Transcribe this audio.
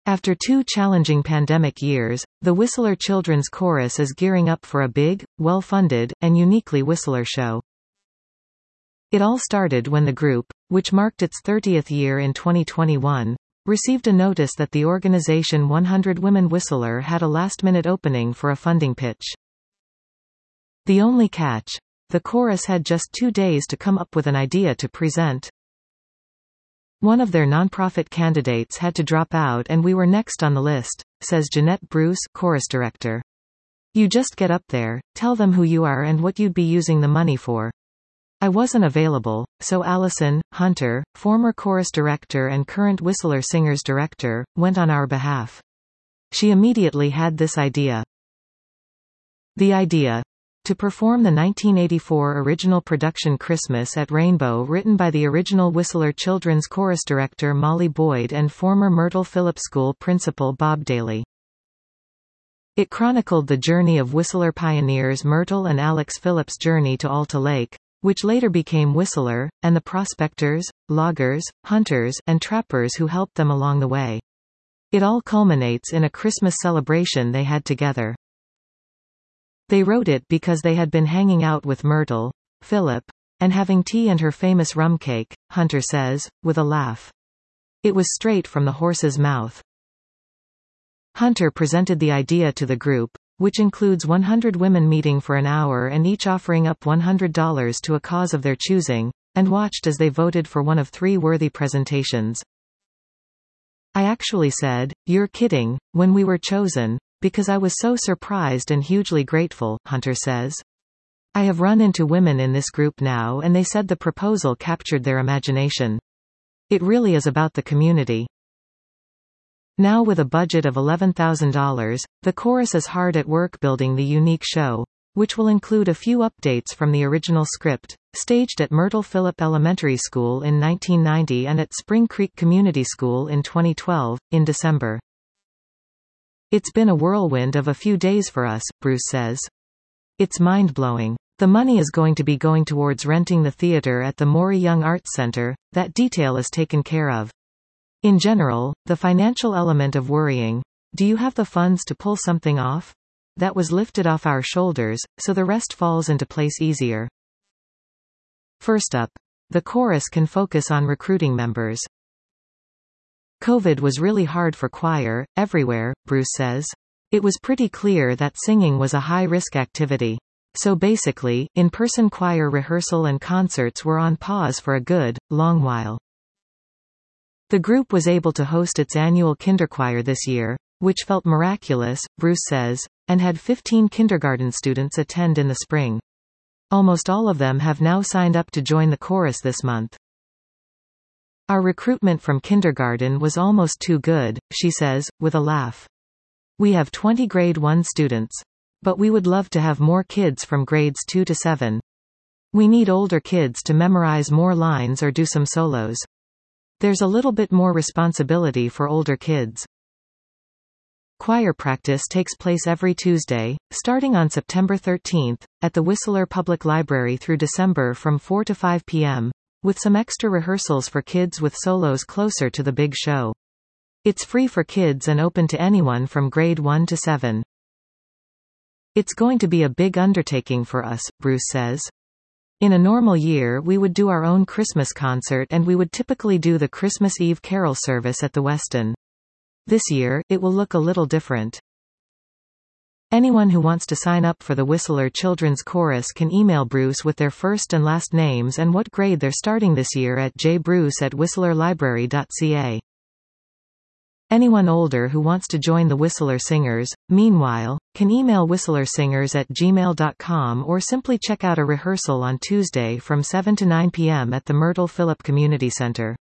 After 2 challenging pandemic years, the Whistler Children's Chorus is gearing up for a big, well-funded, and uniquely Whistler show. It all started when the group, which marked its 30th year in 2021, received a notice that the organization 100 Women Whistler had a last-minute opening for a funding pitch. The only catch: the chorus had just 2 days to come up with an idea to present. One of their nonprofit candidates had to drop out and we were next on the list, says Jeanette Bruce, chorus director. You just get up there, tell them who you are and what you'd be using the money for. I wasn't available, so Allison Hunter, former chorus director and current Whistler Singers director, went on our behalf. She immediately had this idea. The idea: to perform the 1984 original production Christmas at Rainbow, written by the original Whistler Children's Chorus director Molly Boyd and former Myrtle Phillips School principal Bob Daly. It chronicled the journey of Whistler pioneers Myrtle and Alex Phillips' journey to Alta Lake, which later became Whistler, and the prospectors, loggers, hunters, and trappers who helped them along the way. It all culminates in a Christmas celebration they had together. They wrote it because they had been hanging out with Myrtle, Phillip, and having tea and her famous rum cake, Hunter says, with a laugh. It was straight from the horse's mouth. Hunter presented the idea to the group, which includes 100 women meeting for an hour and each offering up $100 to a cause of their choosing, and watched as they voted for one of 3 worthy presentations. I actually said, "You're kidding," when we were chosen, because I was so surprised and hugely grateful, Hunter says. I have run into women in this group now and they said the proposal captured their imagination. It really is about the community. Now with a budget of $11,000, the chorus is hard at work building the unique show, which will include a few updates from the original script, staged at Myrtle Phillip Elementary School in 1990 and at Spring Creek Community School in 2012, in December. It's been a whirlwind of a few days for us, Bruce says. It's mind-blowing. The money is going to be going towards renting the theater at the Maury Young Arts Center. That detail is taken care of. In general, the financial element of worrying, do you have the funds to pull something off? That was lifted off our shoulders, so the rest falls into place easier. First up, the chorus can focus on recruiting members. COVID was really hard for choir, everywhere, Bruce says. It was pretty clear that singing was a high-risk activity. So basically, in-person choir rehearsal and concerts were on pause for a good, long while. The group was able to host its annual kinderchoir this year, which felt miraculous, Bruce says, and had 15 kindergarten students attend in the spring. Almost all of them have now signed up to join the chorus this month. Our recruitment from kindergarten was almost too good, she says, with a laugh. We have 20 grade 1 students. But we would love to have more kids from grades 2 to 7. We need older kids to memorize more lines or do some solos. There's a little bit more responsibility for older kids. Choir practice takes place every Tuesday, starting on September 13th, at the Whistler Public Library through December from 4 to 5 p.m., with some extra rehearsals for kids with solos closer to the big show. It's free for kids and open to anyone from grade 1 to 7. It's going to be a big undertaking for us, Bruce says. In a normal year we would do our own Christmas concert and we would typically do the Christmas Eve carol service at the Westin. This year, it will look a little different. Anyone who wants to sign up for the Whistler Children's Chorus can email Bruce with their first and last names and what grade they're starting this year at jbruce@whistlerlibrary.ca. Anyone older who wants to join the Whistler Singers, meanwhile, can email whistlersingers@gmail.com or simply check out a rehearsal on Tuesday from 7 to 9 p.m. at the Myrtle Phillip Community Center.